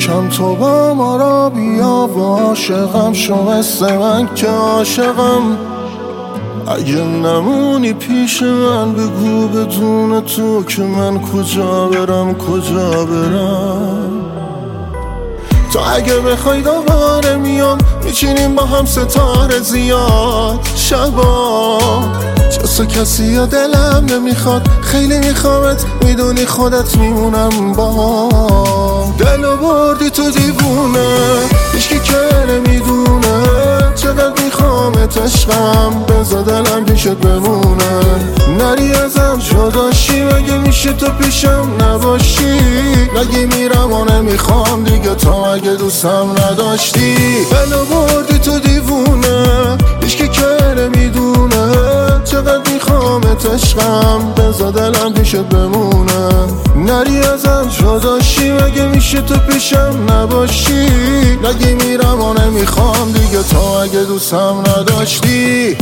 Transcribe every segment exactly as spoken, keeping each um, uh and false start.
یکم تو با ما را بیا و عاشقم شو مثل من که عاشقم. اگه نمونی پیش من بگو بدون تو که من کجا برم کجا برم. تو اگه بخوای دوباره میام میچینیم با هم ستاره زیاد شبا. جسو کسی یا دلم نمیخواد خیلی میخوامت میدونی خودت میمونم با. دلو بردی تو دیوونه هیچکی که نمیدونه چقدر میخوامت عشقم. بذار دلم پیشت بمونه نری ازم جداشی. مگه میشه تو پیشم نباشی؟ نگی میرم و نمیخوام دیگه تو اگه دوستم نداشتی. دلو بردی تو دیوونه هیچکی که نمیدونه چقدر میخوامت عشقم. بذار دلم پیشت بمونه نری ازم جداشی. مگه میشه تو پیشم نباشی؟ نگی میرم و نمیخوام دیگه تو اگه دوستم نداشتی.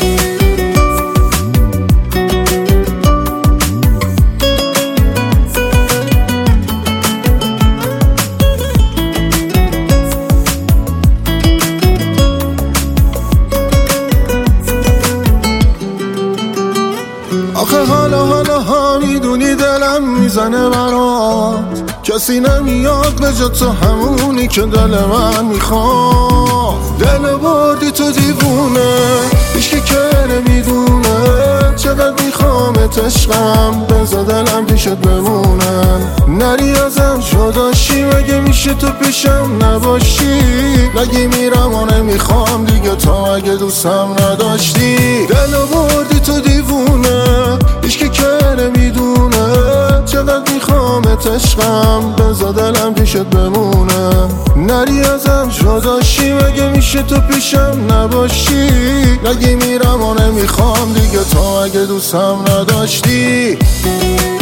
آخه حالا حالا ها میدونی دلم میزنه برات. کسی نمیاد به جا تو همونی که دل من میخواد. دل بردی تو دیوونه هیچکی که نمیدونه چقدر میخوامت عشقم. بذار دلم پیشت بمونه نری ازم جداشی. مگه میشه تو پیشم نباشی؟ نگی میرم و نمیخوام دیگه تو اگه دوستم نداشتی. دل بردی تو دیوونه هیچکی که نمیدونه چقدر میخوامت عشقم. بذار دلم پیشت بمونه نری ازم جداشی. مگه میشه تو پیشم نباشی؟ نگی میرم و نمیخوام دیگه تو اگه دوستم نداشتی.